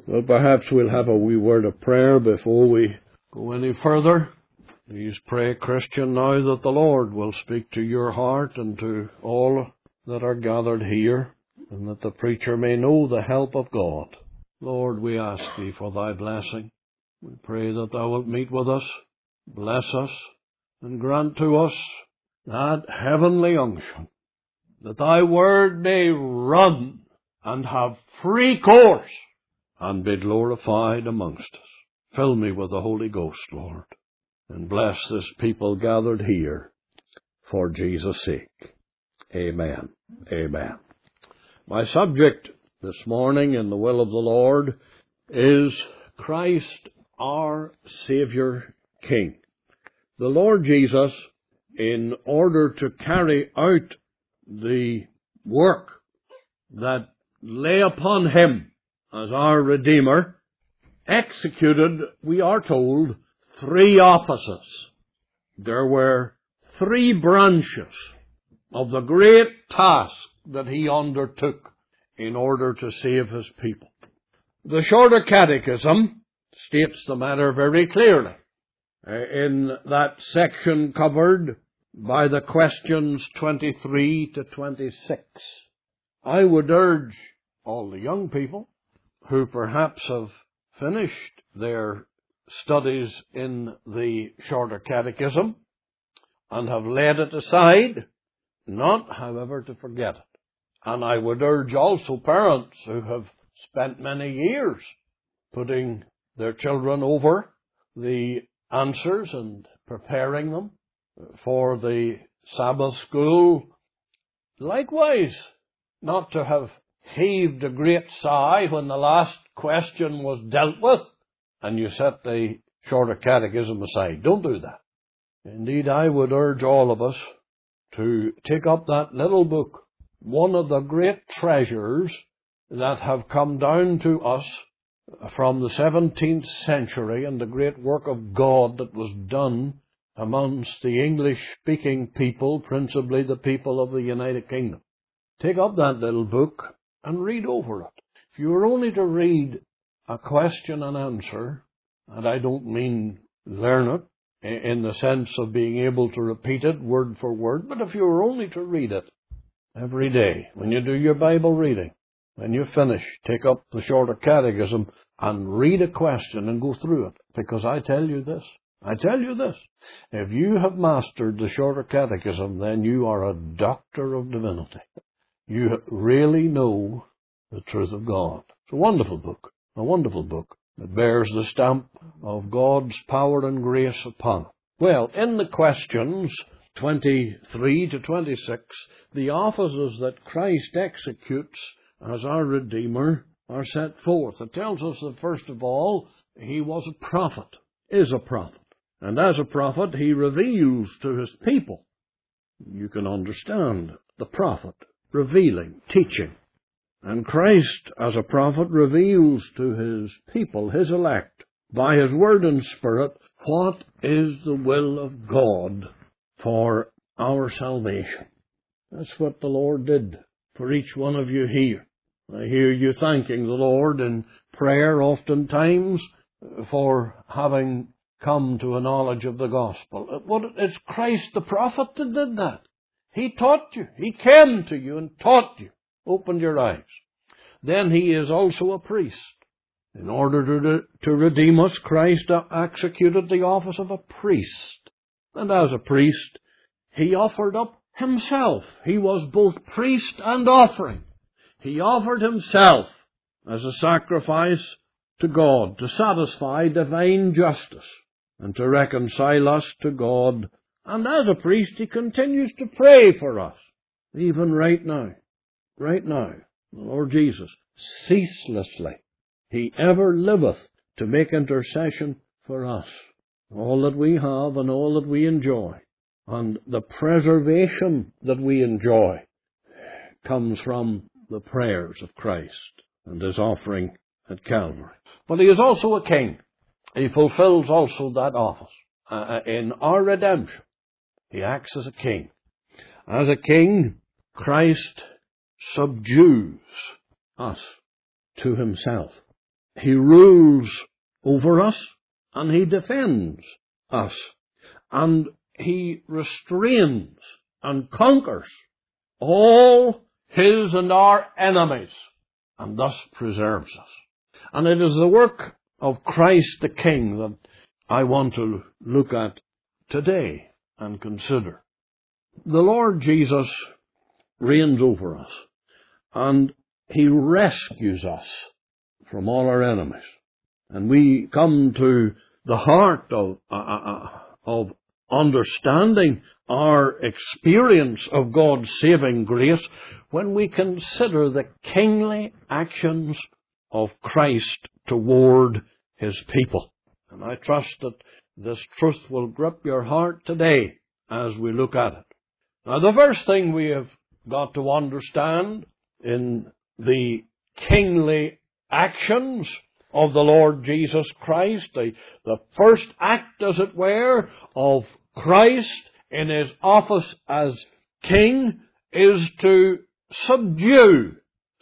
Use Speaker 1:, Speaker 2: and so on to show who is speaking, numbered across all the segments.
Speaker 1: Well, perhaps we'll have a wee word of prayer before we go any further. Please pray, Christian, now that the Lord will speak to your heart and to all that are gathered here, and that the preacher may know the help of God. Lord, we ask Thee for Thy blessing. We pray that Thou wilt meet with us, bless us, and grant to us that heavenly unction, that Thy word may run and have free course and be glorified amongst us. Fill me with the Holy Ghost, Lord, and bless this people gathered here for Jesus' sake. Amen. Amen. My subject this morning in the will of the Lord is Christ our Saviour King. The Lord Jesus, in order to carry out the work that lay upon Him as our Redeemer, executed, we are told, 3 offices. There were 3 branches of the great task that He undertook in order to save His people. The Shorter Catechism states the matter very clearly in that section covered by the questions 23 to 26. I would urge all the young people who perhaps have finished their studies in the Shorter Catechism and have laid it aside, not, however, to forget it. And I would urge also parents who have spent many years putting their children over the answers and preparing them for the Sabbath school, likewise, not to have heaved a great sigh when the last question was dealt with and you set the Shorter Catechism aside. Don't do that. Indeed, I would urge all of us to take up that little book, one of the great treasures that have come down to us from the 17th century and the great work of God that was done amongst the English-speaking people, principally the people of the United Kingdom. Take up that little book and read over it. If you were only to read a question and answer, and I don't mean learn it in the sense of being able to repeat it word for word, but if you were only to read it every day, when you do your Bible reading, when you finish, take up the Shorter Catechism and read a question and go through it. Because I tell you this, if you have mastered the Shorter Catechism, then you are a doctor of divinity. You really know the truth of God. It's a wonderful book. It bears the stamp of God's power and grace upon it. Well, in the questions 23 to 26, the offices that Christ executes as our Redeemer are set forth. It tells us that, first of all, He was a prophet, is a prophet. And as a prophet, He reveals to His people. You can understand the prophet revealing, teaching. And Christ, as a prophet, reveals to His people, His elect, by His Word and Spirit, what is the will of God for our salvation. That's what the Lord did for each one of you here. I hear you thanking the Lord in prayer oftentimes for having come to a knowledge of the gospel. It's Christ the prophet that did that. He taught you. He came to you and taught you. Opened your eyes. Then He is also a priest. In order to redeem us, Christ executed the office of a priest. And as a priest, He offered up Himself. He was both priest and offering. He offered Himself as a sacrifice to God to satisfy divine justice and to reconcile us to God. And as a priest, He continues to pray for us, even right now. Right now, the Lord Jesus, ceaselessly, He ever liveth to make intercession for us. All that we have and all that we enjoy, and the preservation that we enjoy, comes from the prayers of Christ and His offering at Calvary. But He is also a King. He fulfills also that office. In our redemption, He acts as a King. As a King, Christ subdues us to Himself. He rules over us, and He defends us, and He restrains and conquers all His and our enemies, and thus preserves us. And it is the work of Christ the King that I want to look at today and consider. The Lord Jesus reigns over us, and He rescues us from all our enemies. And we come to the heart of understanding our experience of God's saving grace when we consider the kingly actions of Christ toward His people. And I trust that this truth will grip your heart today as we look at it. Now, the first thing we have got to understand in the kingly actions of the Lord Jesus Christ, the first act, as it were, of Christ in His office as King is to subdue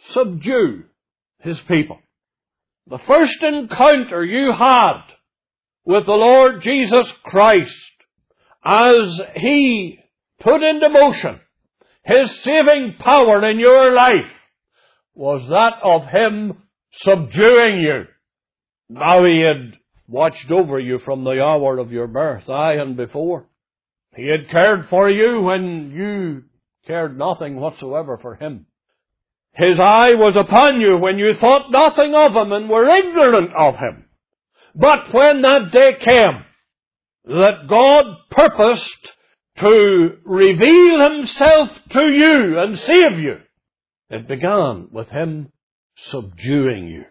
Speaker 1: His people. The first encounter you had with the Lord Jesus Christ as He put into motion His saving power in your life was that of Him subduing you. Now He had watched over you from the hour of your birth, aye, and before. He had cared for you when you cared nothing whatsoever for Him. His eye was upon you when you thought nothing of Him and were ignorant of Him. But when that day came that God purposed to reveal Himself to you and save you, it began with Him subduing you.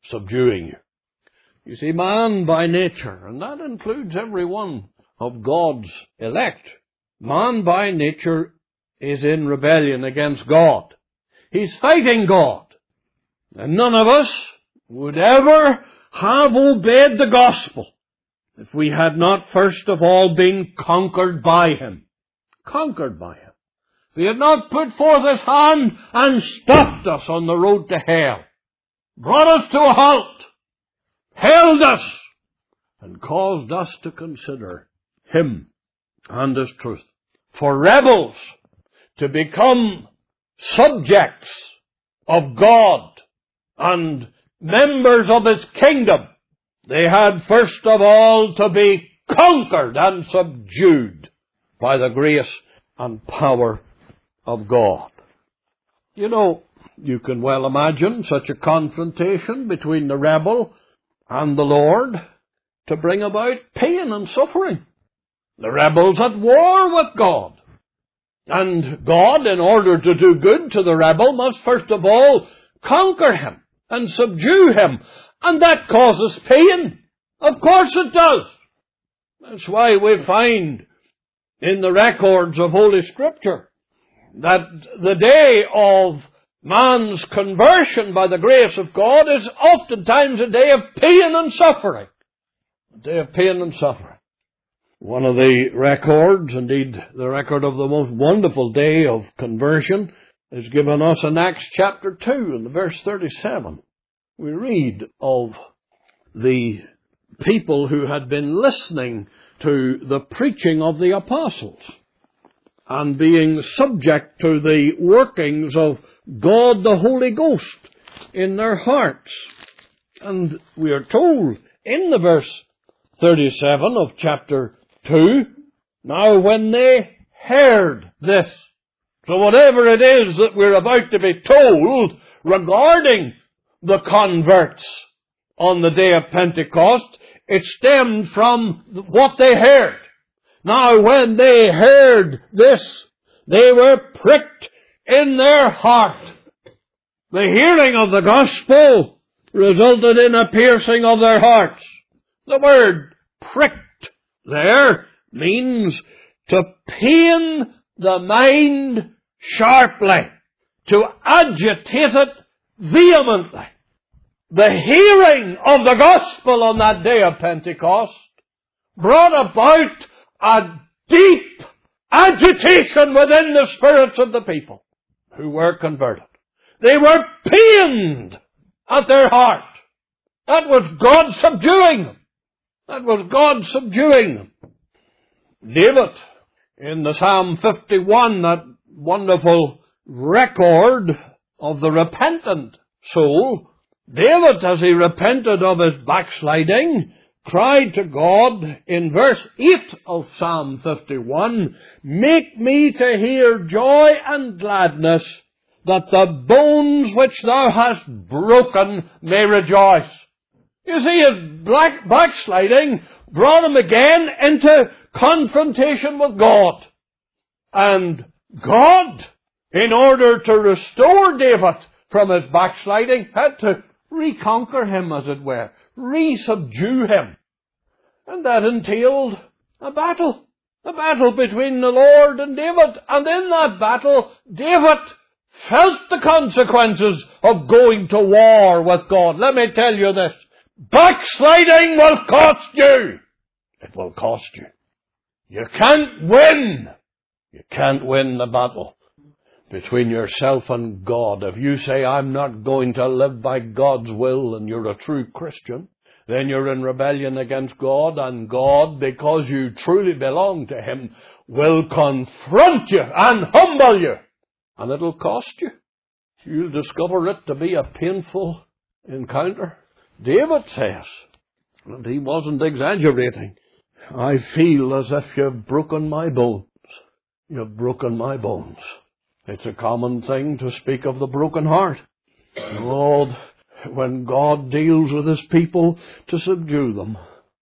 Speaker 1: You see, man by nature, and that includes every one of God's elect, man by nature is in rebellion against God. He's fighting God. And none of us would ever have obeyed the gospel if we had not first of all been conquered by Him. Conquered by Him. If He had not put forth His hand and stopped us on the road to hell, brought us to a halt, held us, and caused us to consider Him and His truth. For rebels to become subjects of God and members of His kingdom, they had first of all to be conquered and subdued by the grace and power of God. You know, you can well imagine such a confrontation between the rebel and the Lord to bring about pain and suffering. The rebel's at war with God. And God, in order to do good to the rebel, must first of all conquer him and subdue him. And that causes pain. Of course it does. That's why we find in the records of Holy Scripture that the day of man's conversion by the grace of God is oftentimes a day of pain and suffering. A day of pain and suffering. One of the records, indeed the record of the most wonderful day of conversion, is given us in Acts chapter 2 and verse 37. We read of the people who had been listening to the preaching of the apostles and being subject to the workings of God the Holy Ghost in their hearts. And we are told in the verse 37 of chapter 2, now when they heard this, so whatever it is that we're about to be told regarding the converts on the day of Pentecost, it stemmed from what they heard. Now when they heard this, they were pricked in their heart. The hearing of the gospel resulted in a piercing of their hearts. The word pricked there means to pain the mind sharply, to agitate it vehemently. The hearing of the gospel on that day of Pentecost brought about a deep agitation within the spirits of the people who were converted. They were pained at their heart. That was God subduing them. That was God subduing them. David, in the Psalm 51, that wonderful record of the repentant soul, David, as he repented of his backsliding, cried to God in verse 8 of Psalm 51, "Make me to hear joy and gladness, that the bones which thou hast broken may rejoice." You see, his backsliding brought him again into confrontation with God. And God, in order to restore David from his backsliding, had to reconquer him, as it were, resubdue him. And that entailed a battle between the Lord and David. And in that battle, David felt the consequences of going to war with God. Let me tell you this. Backsliding will cost you. It will cost you. You can't win. You can't win the battle between yourself and God. If you say, "I'm not going to live by God's will," and you're a true Christian, then you're in rebellion against God, and God, because you truly belong to Him, will confront you and humble you. And it'll cost you. You'll discover it to be a painful encounter. David says, and he wasn't exaggerating, "I feel as if you've broken my bones. You've broken my bones." It's a common thing to speak of the broken heart. Lord, when God deals with His people to subdue them,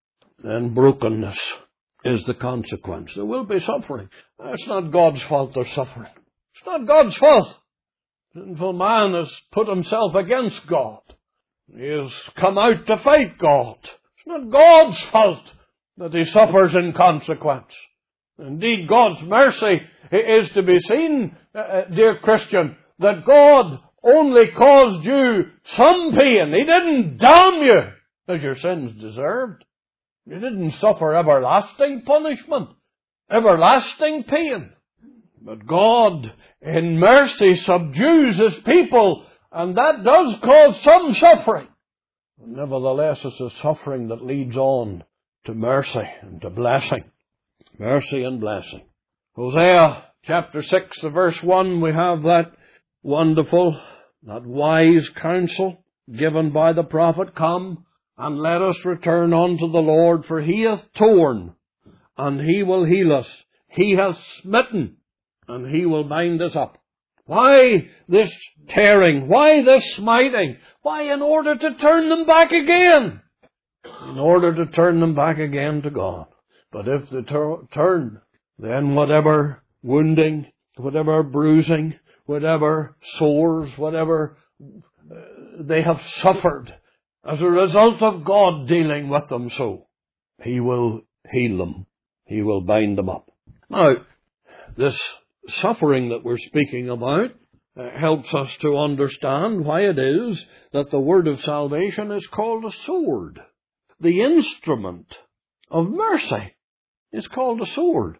Speaker 1: then brokenness is the consequence. There will be suffering. It's not God's fault they're suffering. It's not God's fault. Sinful man has put himself against God. He has come out to fight God. It's not God's fault that he suffers in consequence. Indeed, God's mercy is to be seen, dear Christian, that God only caused you some pain. He didn't damn you as your sins deserved. You didn't suffer everlasting punishment, everlasting pain. But God, in mercy, subdues His people, and that does cause some suffering. Nevertheless, it's a suffering that leads on to mercy and to blessing. Mercy and blessing. Hosea chapter 6, verse 1, we have that wonderful, that wise counsel given by the prophet, "Come, and let us return unto the Lord, for He hath torn, and He will heal us. He hath smitten, and He will bind us up." Why this tearing? Why this smiting? Why, in order to turn them back again. In order to turn them back again to God. But if they turn, then whatever wounding, whatever bruising, whatever sores, whatever they have suffered as a result of God dealing with them so, He will heal them. He will bind them up. Now, this suffering that we're speaking about helps us to understand why it is that the word of salvation is called a sword. The instrument of mercy is called a sword.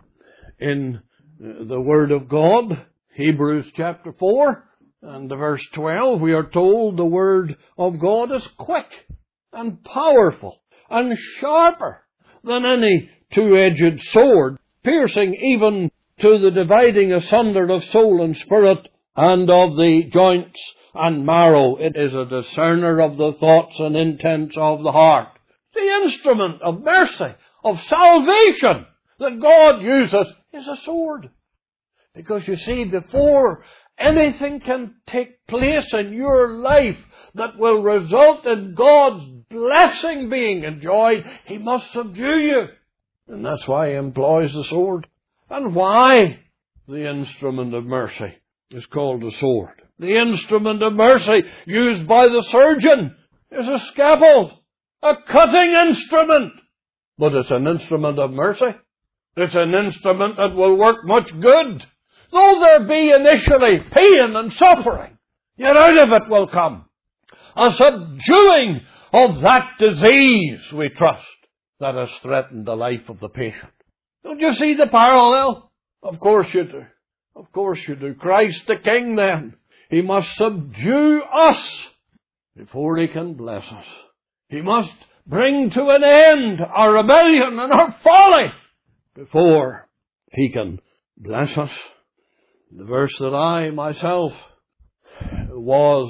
Speaker 1: In the Word of God, Hebrews chapter 4 and verse 12, we are told the Word of God is quick and powerful and sharper than any two-edged sword, piercing even to the dividing asunder of soul and spirit and of the joints and marrow. It is a discerner of the thoughts and intents of the heart. The instrument of mercy, of salvation that God uses is a sword. Because you see, before anything can take place in your life that will result in God's blessing being enjoyed, He must subdue you. And that's why He employs the sword. And why the instrument of mercy is called a sword. The instrument of mercy used by the surgeon is a scalpel, a cutting instrument. But it's an instrument of mercy. It's an instrument that will work much good. Though there be initially pain and suffering, yet out of it will come a subduing of that disease, we trust, that has threatened the life of the patient. Don't you see the parallel? Of course you do. Of course you do. Christ the King then, He must subdue us before He can bless us. He must bring to an end our rebellion and our folly before He can bless us. The verse that I myself was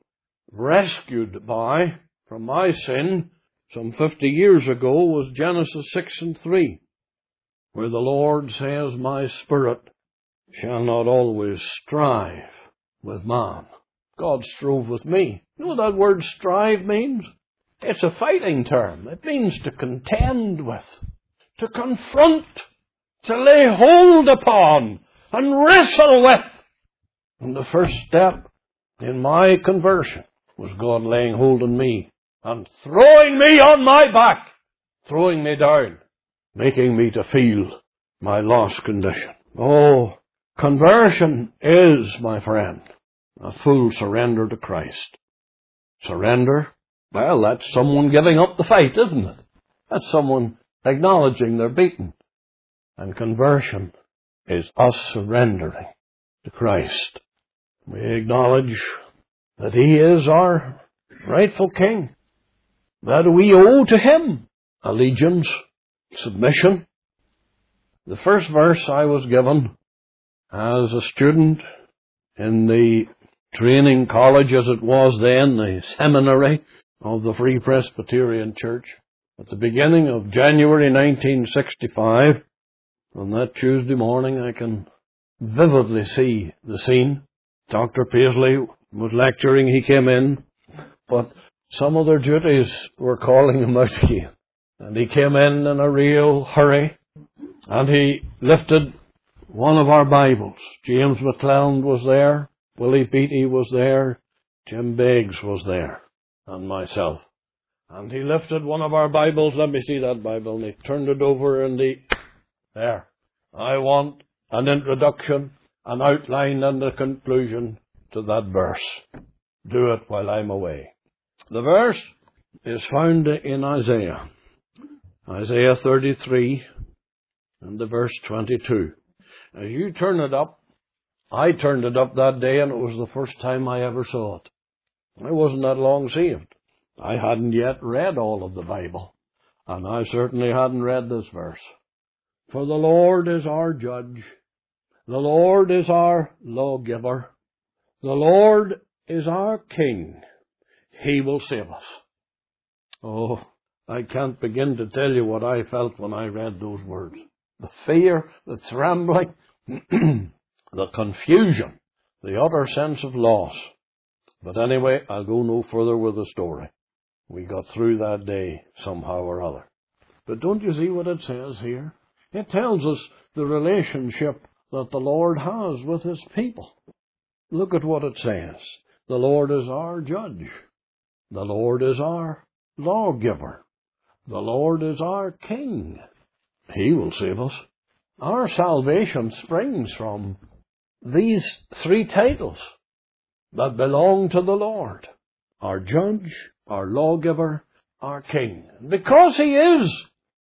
Speaker 1: rescued by from my sin some 50 years ago was Genesis 6:3, where the Lord says, "My spirit shall not always strive with man." God strove with me. You know what that word strive means? It's a fighting term. It means to contend with, to confront, to lay hold upon, and wrestle with. And the first step in my conversion was God laying hold on me and throwing me on my back, throwing me down, making me to feel my lost condition. Oh, conversion is, my friend, a full surrender to Christ. Surrender? Well, that's someone giving up the fight, isn't it? That's someone acknowledging they're beaten. And conversion is us surrendering to Christ. We acknowledge that He is our rightful King, that we owe to Him allegiance, submission. The first verse I was given as a student in the training college, as it was then, the seminary of the Free Presbyterian Church, at the beginning of January 1965, on that Tuesday morning, I can vividly see the scene. Dr. Paisley was lecturing, he came in, but some other duties were calling him out again. And he came in a real hurry, and he lifted one of our Bibles. James McClelland was there, Willie Beattie was there, Jim Beggs was there, and myself. And he lifted one of our Bibles, let me see that Bible, and he turned it over and there. I want an introduction, an outline and a conclusion to that verse. Do it while I'm away. The verse is found in Isaiah 33 and the verse 22. As you turn it up, I turned it up that day and it was the first time I ever saw it. I wasn't that long saved. I hadn't yet read all of the Bible, and I certainly hadn't read this verse. For the Lord is our judge. The Lord is our lawgiver. The Lord is our King. He will save us. Oh, I can't begin to tell you what I felt when I read those words. The fear, the trembling, the confusion, the utter sense of loss. But anyway, I'll go no further with the story. We got through that day somehow or other. But don't you see what it says here? It tells us the relationship that the Lord has with His people. Look at what it says. The Lord is our judge. The Lord is our lawgiver. The Lord is our King. He will save us. Our salvation springs from these three titles that belong to the Lord. Our judge, our lawgiver, our King. Because He is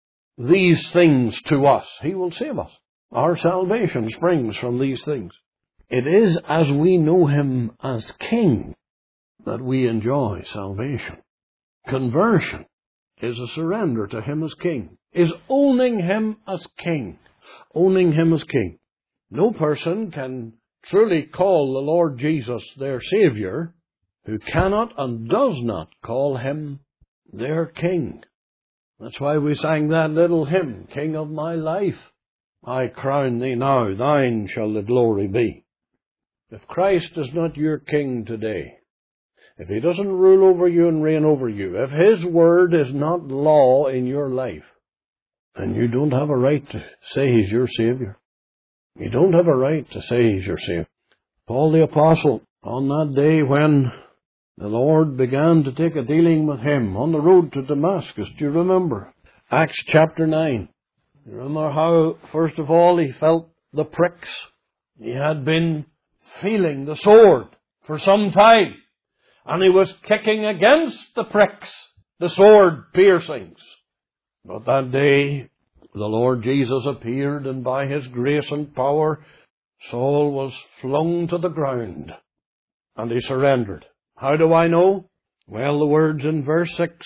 Speaker 1: these things to us, He will save us. Our salvation springs from these things. It is as we know Him as King that we enjoy salvation. Conversion is a surrender to Him as King, is owning Him as King. Owning Him as King. No person can truly call the Lord Jesus their Savior who cannot and does not call Him their King. That's why we sang that little hymn, King of my life, I crown Thee now, Thine shall the glory be. If Christ is not your King today, if He doesn't rule over you and reign over you, if His word is not law in your life, then you don't have a right to say He's your Savior. You don't have a right to say He's your Savior. Paul the Apostle, on that day when the Lord began to take a dealing with him on the road to Damascus, do you remember? Acts chapter 9. You remember how, first of all, he felt the pricks. He had been feeling the sword for some time, and he was kicking against the pricks, the sword piercings. But that day, the Lord Jesus appeared, and by His grace and power, Saul was flung to the ground, and he surrendered. How do I know? Well, the words in verse 6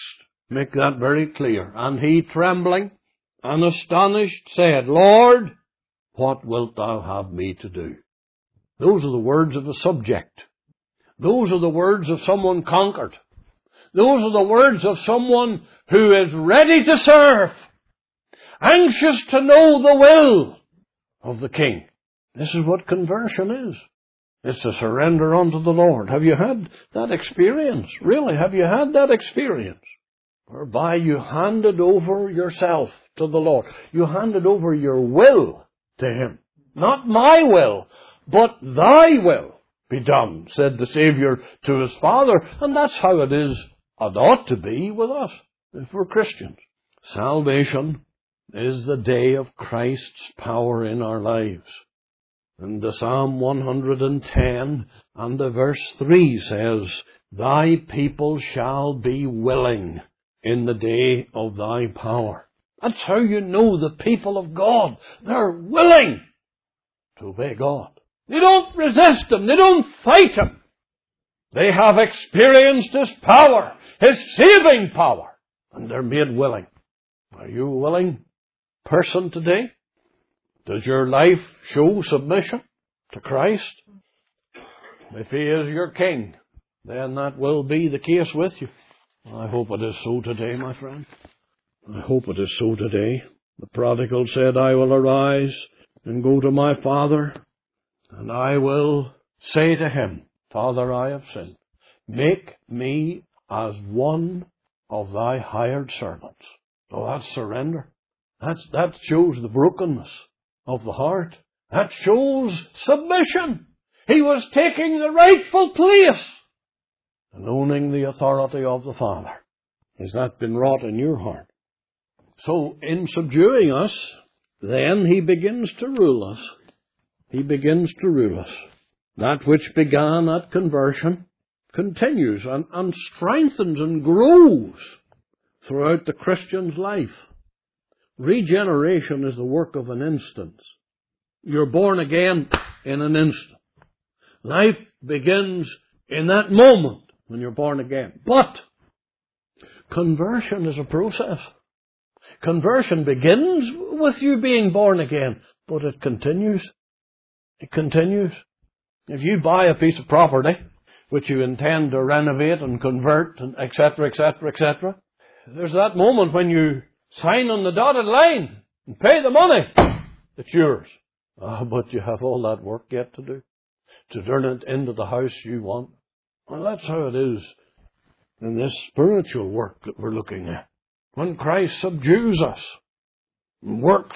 Speaker 1: Make that very clear. And he, trembling and astonished, said, Lord, what wilt thou have me to do? Those are the words of the subject. Those are the words of someone conquered. Those are the words of someone who is ready to serve, anxious to know the will of the King. This is what conversion is. It's to surrender unto the Lord. Have you had that experience? Really, have you had that experience? Whereby you handed over yourself to the Lord. You handed over your will to Him. Not my will, but thy will be done, said the Saviour to His Father. And that's how it is, and ought to be with us, if we're Christians. Salvation is the day of Christ's power in our lives. And the Psalm 110 and the verse 3 says, Thy people shall be willing in the day of thy power. That's how you know the people of God. They're willing to obey God. They don't resist Him. They don't fight Him. They have experienced His power, His saving power, and they're made willing. Are you a willing person today? Does your life show submission to Christ? If He is your King, then that will be the case with you. I hope it is so today, my friend. I hope it is so today. The prodigal said, I will arise and go to my father, and I will say to him, Father, I have sinned. Make me as one of thy hired servants. Oh, that's surrender. That shows the brokenness of the heart. That shows submission. He was taking the rightful place and owning the authority of the Father. Has that been wrought in your heart? So, in subduing us, then He begins to rule us. He begins to rule us. That which began at conversion continues and strengthens and grows throughout the Christian's life. Regeneration is the work of an instant. You're born again in an instant. Life begins in that moment when you're born again. But conversion is a process. Conversion begins with you being born again, but it continues. It continues. If you buy a piece of property which you intend to renovate and convert, and etc., etc., etc., there's that moment when you sign on the dotted line and pay the money. It's yours. But you have all that work yet to do to turn it into the house you want. Well, that's how it is in this spiritual work that we're looking at. When Christ subdues us and works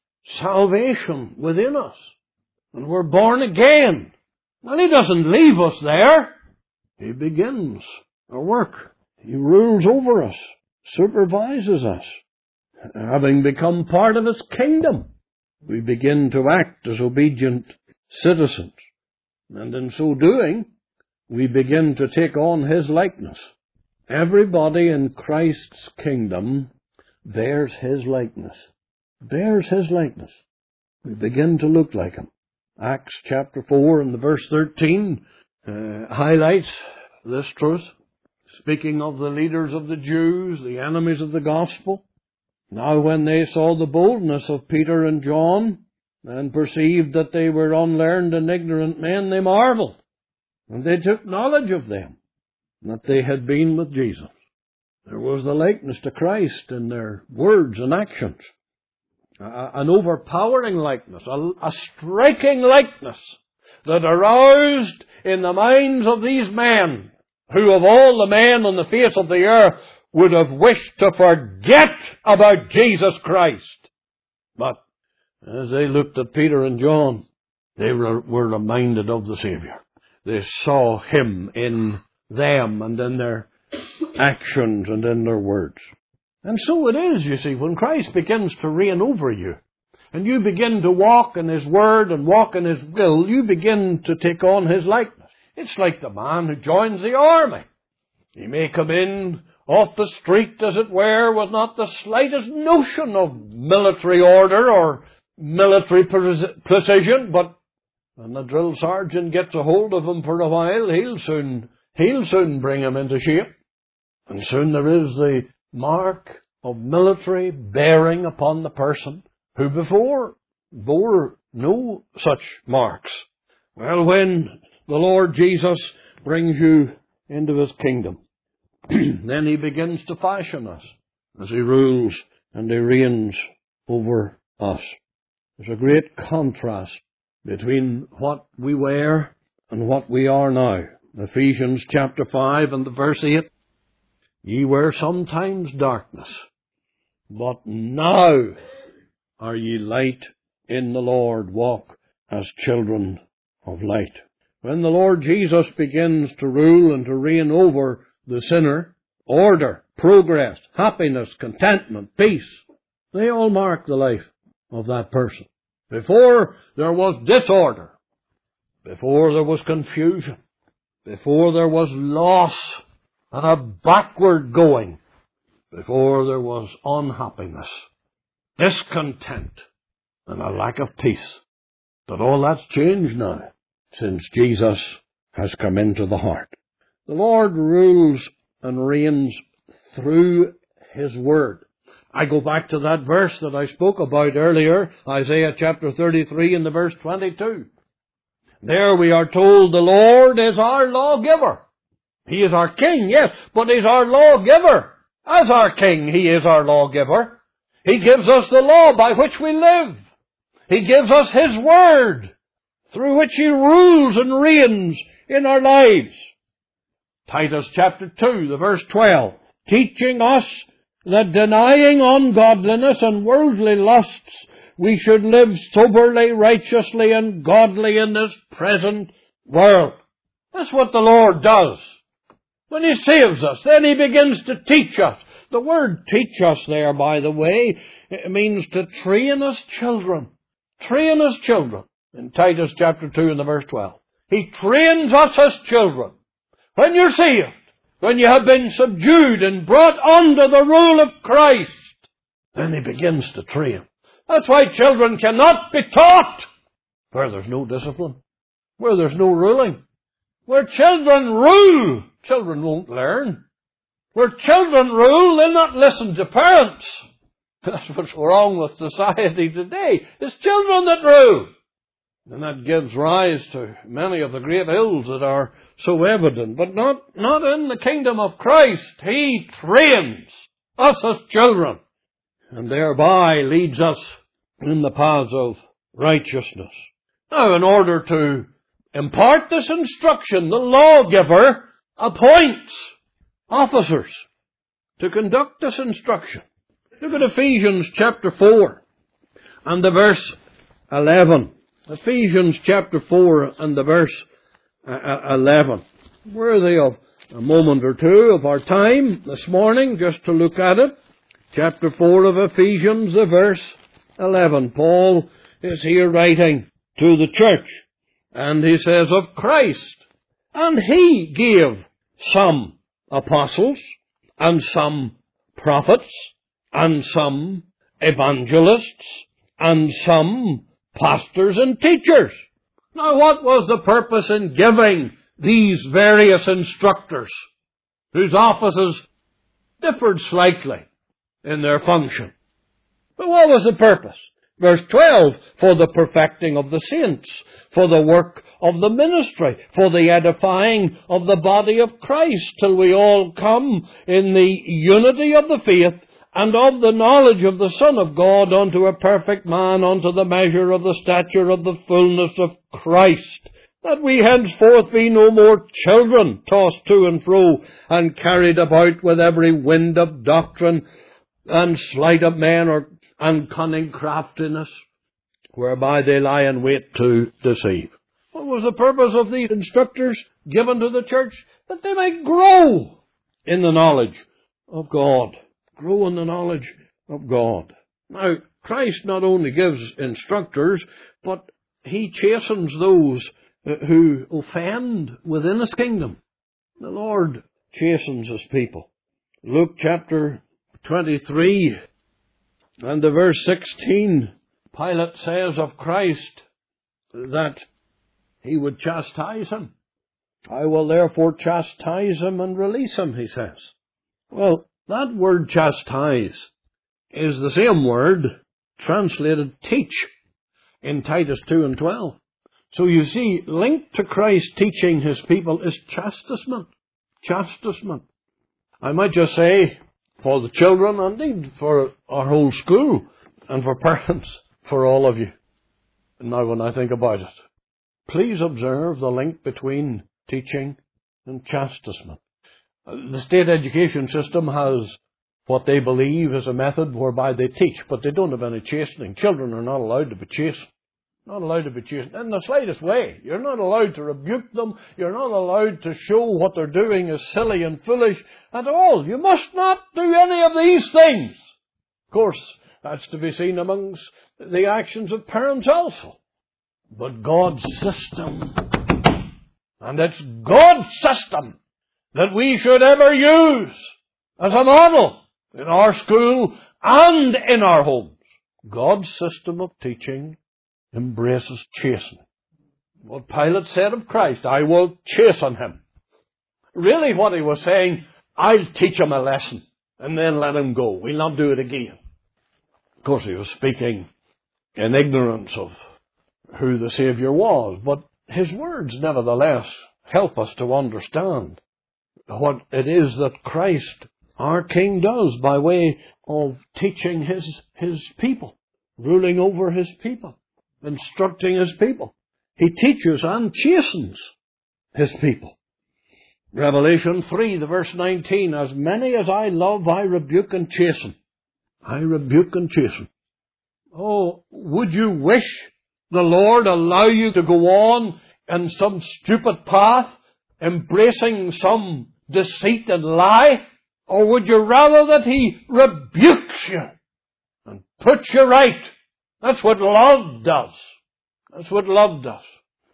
Speaker 1: salvation within us, and we're born again, well, He doesn't leave us there. He begins a work. He rules over us, supervises us. Having become part of His kingdom, we begin to act as obedient citizens. And in so doing, we begin to take on His likeness. Everybody in Christ's kingdom bears His likeness. Bears His likeness. We begin to look like Him. Acts chapter 4 and the verse 13 highlights this truth. Speaking of the leaders of the Jews, the enemies of the gospel. Now when they saw the boldness of Peter and John, and perceived that they were unlearned and ignorant men, they marveled. And they took knowledge of them, that they had been with Jesus. There was the likeness to Christ in their words and actions. An overpowering likeness, a striking likeness that aroused in the minds of these men, who of all the men on the face of the earth would have wished to forget about Jesus Christ. But as they looked at Peter and John, they were reminded of the Saviour. They saw Him in them and in their actions and in their words. And so it is, you see, when Christ begins to reign over you, and you begin to walk in His Word and walk in His will, you begin to take on His likeness. It's like the man who joins the army. He may come in off the street, as it were, with not the slightest notion of military order or military precision, but when the drill sergeant gets a hold of him for a while, he'll soon bring him into shape. And soon there is mark of military bearing upon the person who before bore no such marks. Well, when the Lord Jesus brings you into His kingdom, then He begins to fashion us as He rules and He reigns over us. There's a great contrast between what we were and what we are now. Ephesians chapter 5 and the verse 8, ye were sometimes darkness, but now are ye light in the Lord. Walk as children of light. When the Lord Jesus begins to rule and to reign over the sinner, order, progress, happiness, contentment, peace, they all mark the life of that person. Before there was disorder, before there was confusion, before there was loss and a backward going, before there was unhappiness, discontent, and a lack of peace. But all that's changed now, since Jesus has come into the heart. The Lord rules and reigns through His Word. I go back to that verse that I spoke about earlier, Isaiah chapter 33 and the verse 22. There we are told the Lord is our lawgiver. He is our king, yes, but He's our lawgiver. As our king, He is our lawgiver. He gives us the law by which we live. He gives us His Word, through which He rules and reigns in our lives. Titus chapter 2, the verse 12, teaching us that denying ungodliness and worldly lusts, we should live soberly, righteously, and godly in this present world. That's what the Lord does. When He saves us, then He begins to teach us. The word teach us there, by the way, it means to train as children. Train as children. In Titus chapter 2 and the verse 12. He trains us as children. When you're saved, when you have been subdued and brought under the rule of Christ, then He begins to train. That's why children cannot be taught where there's no discipline, where there's no ruling. Where children rule, children won't learn. Where children rule, they'll not listen to parents. That's what's wrong with society today. It's children that rule. And that gives rise to many of the great ills that are so evident. But not in the kingdom of Christ. He trains us as children, and thereby leads us in the paths of righteousness. Now, in order to impart this instruction, the lawgiver appoints officers to conduct this instruction. Look at Ephesians chapter 4 and the verse 11. Ephesians chapter 4 and the verse 11. Worthy of a moment or two of our time this morning just to look at it. Chapter 4 of Ephesians, the verse 11. Paul is here writing to the church, and he says of Christ, and He gave some apostles, and some prophets, and some evangelists, and some pastors and teachers. Now, what was the purpose in giving these various instructors, whose offices differed slightly in their function? But what was the purpose? Verse 12, for the perfecting of the saints, for the work of the ministry, for the edifying of the body of Christ, till we all come in the unity of the faith and of the knowledge of the Son of God, unto a perfect man, unto the measure of the stature of the fullness of Christ, that we henceforth be no more children, tossed to and fro, and carried about with every wind of doctrine, and sleight of men, and cunning craftiness, whereby they lie in wait to deceive. What was the purpose of these instructors given to the church? That they might grow in the knowledge of God. Grow in the knowledge of God. Now, Christ not only gives instructors, but He chastens those who offend within His kingdom. The Lord chastens His people. Luke chapter 23 and the verse 16, Pilate says of Christ that He would chastise Him. I will therefore chastise Him and release Him, He says. Well, That word chastise is the same word translated teach in Titus 2 and 12. So you see, linked to Christ teaching his people is chastisement. Chastisement. I might just say, for the children, and indeed for our whole school, and for parents, for all of you. Now when I think about it, please observe the link between teaching and chastisement. The state education system has what they believe is a method whereby they teach, but they don't have any chastening. Children are not allowed to be chastened. Not allowed to be chastened in the slightest way. You're not allowed to rebuke them. You're not allowed to show what they're doing is silly and foolish at all. You must not do any of these things. Of course, that's to be seen amongst the actions of parents also. But God's system, and it's God's system that we should ever use as a model in our school and in our homes. God's system of teaching embraces chastening. What Pilate said of Christ, I will chasten him. Really what he was saying, I'll teach him a lesson and then let him go. We'll not do it again. Of course, he was speaking in ignorance of who the Saviour was, but his words nevertheless help us to understand what it is that Christ, our King, does by way of teaching his people, ruling over his people, instructing his people. He teaches and chastens his people. Revelation 3, the verse 19, as many as I love, I rebuke and chasten. I rebuke and chasten. Oh, would you wish the Lord allow you to go on in some stupid path, embracing some deceit and lie? Or would you rather that he rebukes you and puts you right? That's what love does. That's what love does.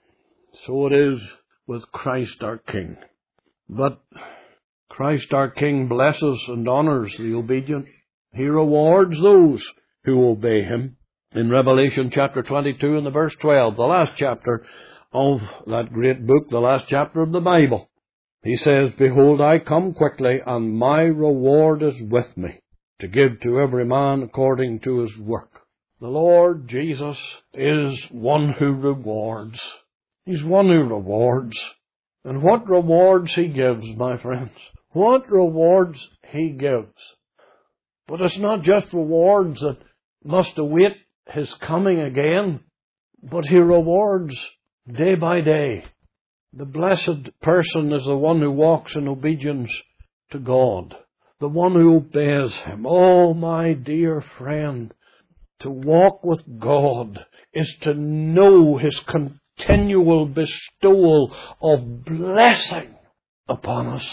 Speaker 1: So it is with Christ our King. But Christ our King blesses and honors the obedient. He rewards those who obey him. In Revelation chapter 22 and the verse 12, the last chapter of that great book, the last chapter of the Bible, he says, behold, I come quickly, and my reward is with me, to give to every man according to his work. The Lord Jesus is one who rewards. He's one who rewards. And what rewards he gives, my friends. What rewards he gives. But it's not just rewards that must await his coming again, but he rewards day by day. The blessed person is the one who walks in obedience to God, the one who obeys him. Oh, my dear friend, to walk with God is to know his continual bestowal of blessing upon us.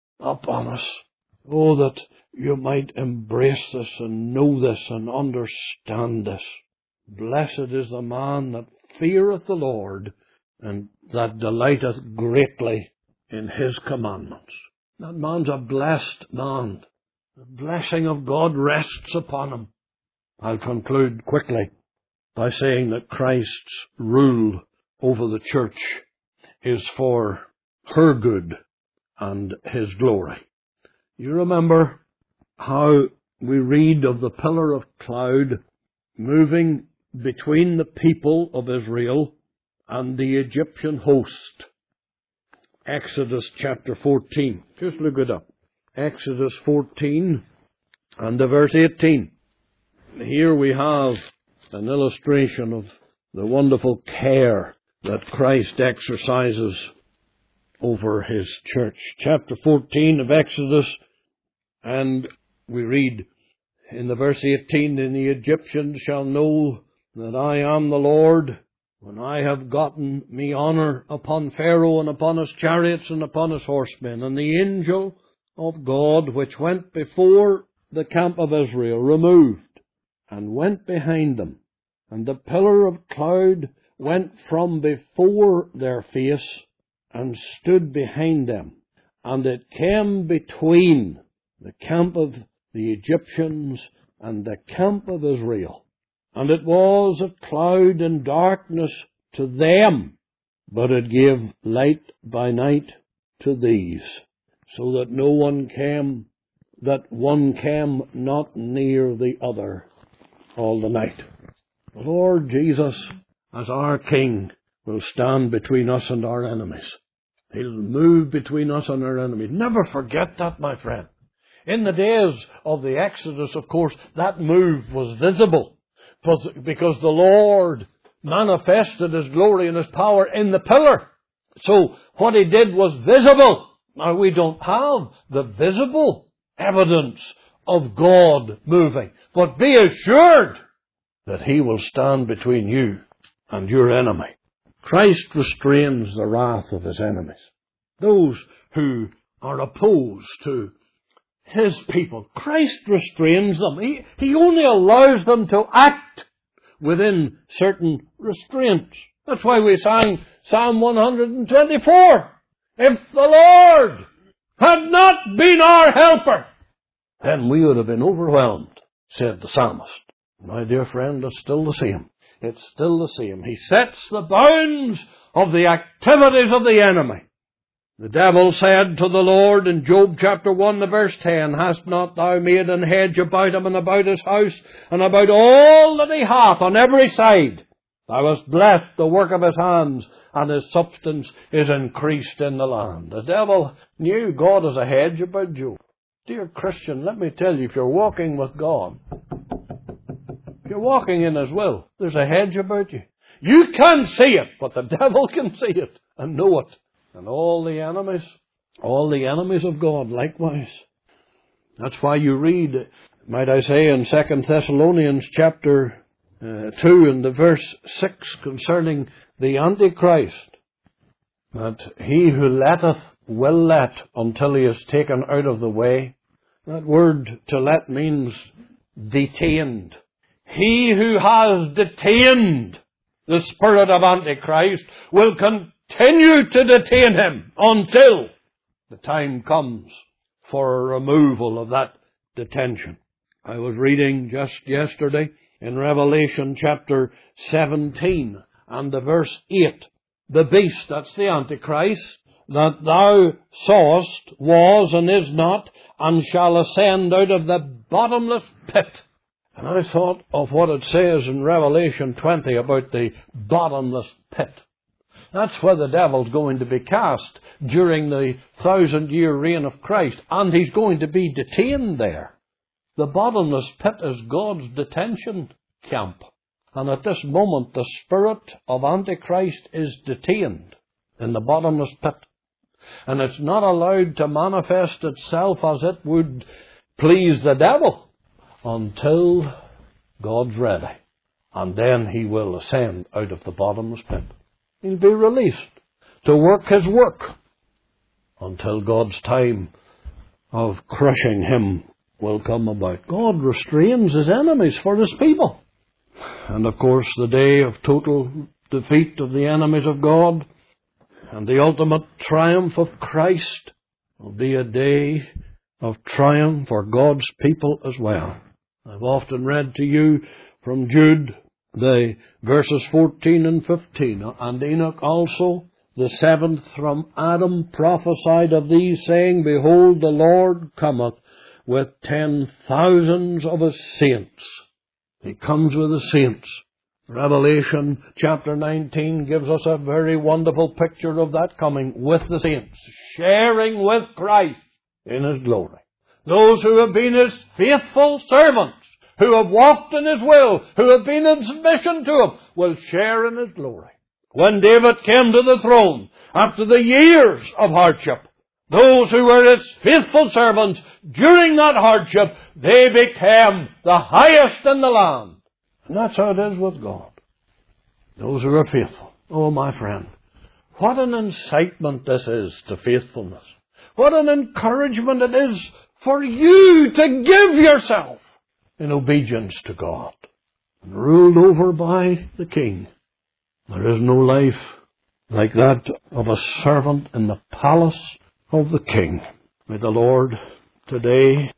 Speaker 1: Oh, that you might embrace this and know this and understand this. Blessed is the man that feareth the Lord and that delighteth greatly in his commandments. That man's a blessed man. The blessing of God rests upon him. I'll conclude quickly by saying that Christ's rule over the church is for her good and his glory. You remember how we read of the pillar of cloud moving between the people of Israel and the Egyptian host. Exodus chapter 14. Just look it up. Exodus 14 and the verse 18. Here we have an illustration of the wonderful care that Christ exercises over his church. Chapter 14 of Exodus, and we read in the verse 18, and the Egyptians shall know that I am the Lord, when I have gotten me honor upon Pharaoh and upon his chariots and upon his horsemen. And the angel of God, which went before the camp of Israel, removed and went behind them. And the pillar of cloud went from before their face and stood behind them. And it came between the camp of the Egyptians and the camp of Israel. And it was a cloud and darkness to them, but it gave light by night to these, so that no one came that one came not near the other all the night. The Lord Jesus, as our King, will stand between us and our enemies. He'll move between us and our enemies. Never forget that, my friend. In the days of the Exodus, of course, that move was visible, because the Lord manifested His glory and His power in the pillar. So what He did was visible. Now, we don't have the visible evidence of God moving, but be assured that He will stand between you and your enemy. Christ restrains the wrath of His enemies, those who are opposed to His people. Christ restrains them. He only allows them to act within certain restraints. That's why we sang Psalm 124. If the Lord had not been our helper, then we would have been overwhelmed, said the psalmist. My dear friend, it's still the same. It's still the same. He sets the bounds of the activities of the enemy. The devil said to the Lord in Job chapter 1, verse 10, Hast not thou made an hedge about him and about his house and about all that he hath on every side? Thou hast blessed the work of his hands, and his substance is increased in the land. The devil knew God as a hedge about Job. Dear Christian, let me tell you, if you're walking with God, if you're walking in His will, there's a hedge about you. You can't see it, but the devil can see it and know it. And all the enemies of God likewise. That's why you read, might I say, in 2 Thessalonians chapter 2 and the verse 6 concerning the Antichrist, that he who letteth will let until he is taken out of the way. That word to let means detained. He who has detained the spirit of Antichrist will continue to detain him until the time comes for a removal of that detention. I was reading just yesterday in Revelation chapter 17 and the verse 8. The beast, that's the Antichrist, that thou sawest was and is not, and shall ascend out of the bottomless pit. And I thought of what it says in Revelation 20 about the bottomless pit. That's where the devil's going to be cast during the 1,000-year reign of Christ, and he's going to be detained there. The bottomless pit is God's detention camp. And at this moment, the spirit of Antichrist is detained in the bottomless pit. And it's not allowed to manifest itself as it would please the devil until God's ready. And then he will ascend out of the bottomless pit. He'll be released to work his work until God's time of crushing him will come about. God restrains His enemies for His people. And of course, the day of total defeat of the enemies of God and the ultimate triumph of Christ will be a day of triumph for God's people as well. I've often read to you from Jude the verses 14 and 15. And Enoch also, the seventh from Adam, prophesied of these, saying, Behold, the Lord cometh with 10,000s of His saints. He comes with His saints. Revelation chapter 19 gives us a very wonderful picture of that coming with the saints, sharing with Christ in His glory. Those who have been His faithful servants, who have walked in His will, who have been in submission to Him, will share in His glory. When David came to the throne, after the years of hardship, those who were His faithful servants during that hardship, they became the highest in the land. And that's how it is with God. Those who are faithful. Oh, my friend, what an incitement this is to faithfulness. What an encouragement it is for you to give yourself in obedience to God, and ruled over by the King. There is no life like that of a servant in the palace of the King. May the Lord today,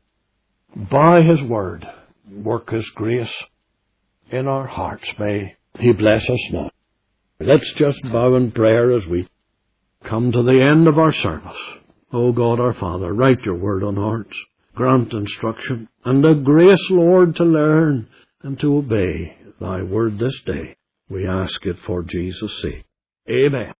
Speaker 1: by His word, work His grace in our hearts. May He bless us now. Let's just bow in prayer as we come to the end of our service. O God our Father, write your word on hearts. grant instruction, and the grace, Lord, to learn and to obey thy word this day. We ask it for Jesus' sake. Amen.